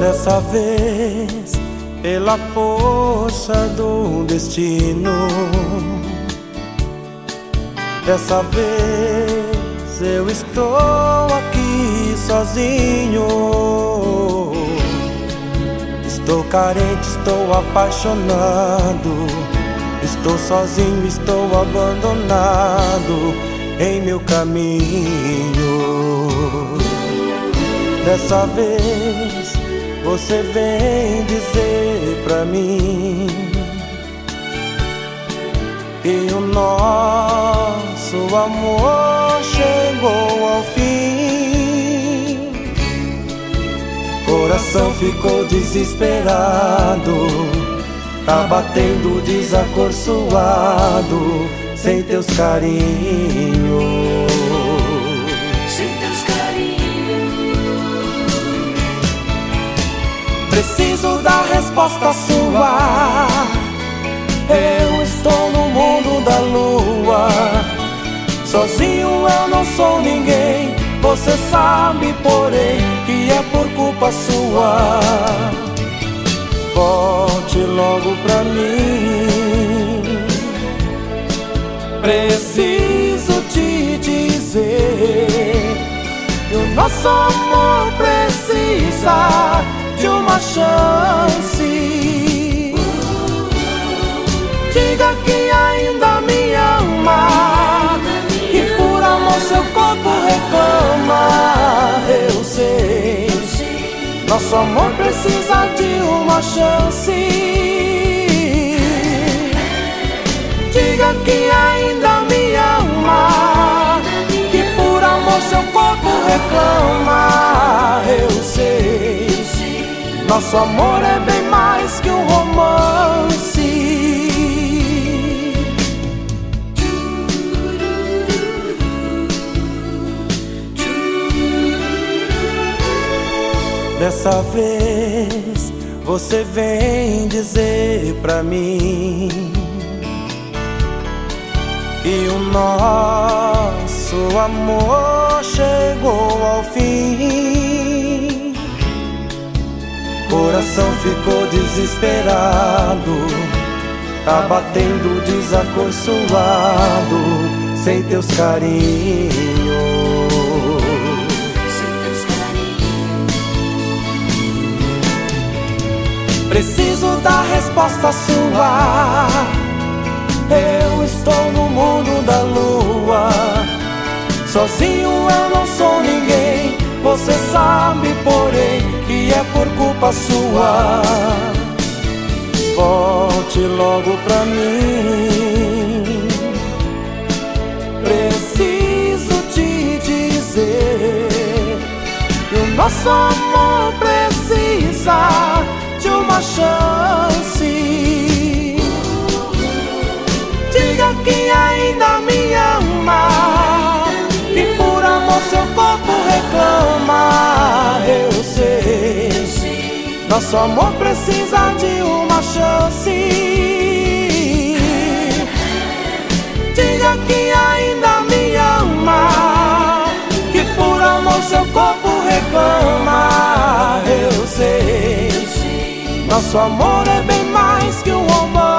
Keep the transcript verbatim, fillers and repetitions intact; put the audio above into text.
Dessa vez, pela força do destino, dessa vez eu estou aqui sozinho. Estou carente, estou apaixonado, estou sozinho, estou abandonado em meu caminho. Dessa vez você vem dizer pra mim que o nosso amor chegou ao fim. Coração ficou desesperado, tá batendo desacorçoado, sem teus carinhos. Preciso da resposta sua. Eu estou no mundo da lua, sozinho eu não sou ninguém. Você sabe, porém, que é por culpa sua. Volte logo pra mim. Preciso te dizer que o nosso amor precisa de uma chance. Diga que ainda me ama, que por amor seu corpo reclama. Eu sei, nosso amor precisa de uma chance. Diga que ainda me ama, que por amor seu corpo reclama. Eu sei, nosso amor é bem mais que um romance. Dessa vez você vem dizer pra mim que o nosso amor chegou ao fim. Coração ficou desesperado, tá batendo desacorçoado, sem teus carinhos. Preciso da resposta sua. Eu estou no mundo da lua, sozinho eu não sou ninguém. Você sabe, porém, que é por culpa sua. Volte logo pra mim. Preciso te dizer que o nosso amor precisa de uma chance. Diga que ainda me ama, que por amor seu corpo reclama. Eu sei, nosso amor precisa de uma chance. Diga que ainda me ama, que por amor seu corpo reclama. Eu sei, nosso amor é bem mais que um romance.